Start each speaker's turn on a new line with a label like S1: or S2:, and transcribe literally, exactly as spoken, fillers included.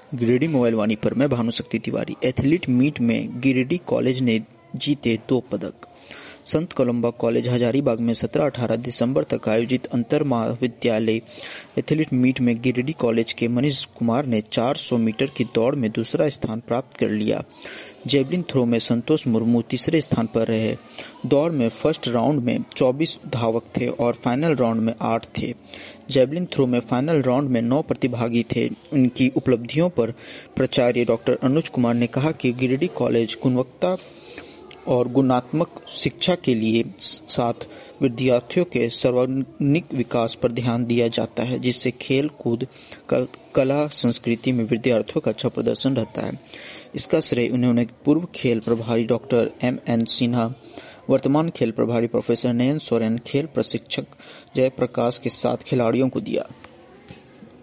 S1: Giridih mobile वाणी पर मैं भानुशक्ति Tiwari. Athlete meet में गिरिडीह कॉलेज ने जीते दो पदक। संत कोलंबा कॉलेज हजारीबाग में सत्रह अठारह दिसंबर तक आयोजित अंतर महाविद्यालय एथलीट मीट में गिरिडीह कॉलेज के मनीष कुमार ने चार सौ मीटर की दौड़ में दूसरा स्थान प्राप्त कर लिया। जेवलिन थ्रो में संतोष मुर्मू तीसरे स्थान पर रहे। दौड़ में फर्स्ट राउंड में चौबीस धावक थे और फाइनल राउंड में आठ थे। जेवलिन थ्रो में फाइनल राउंड में नौ प्रतिभागी थे। उनकी उपलब्धियों पर प्राचार्य डॉक्टर अनुज कुमार ने कहा कि गिरिडीह कॉलेज गुणवत्ता और गुणात्मक शिक्षा के लिए साथ विद्यार्थियों के सर्वांगीण विकास पर ध्यान दिया जाता है, जिससे खेल कूद कला संस्कृति में विद्यार्थियों का अच्छा प्रदर्शन रहता है। इसका श्रेय उन्होंने पूर्व खेल प्रभारी डॉक्टर एम एन सिन्हा, वर्तमान खेल प्रभारी प्रोफेसर नयन सोरेन, खेल प्रशिक्षक जयप्रकाश के साथ खिलाड़ियों को दिया।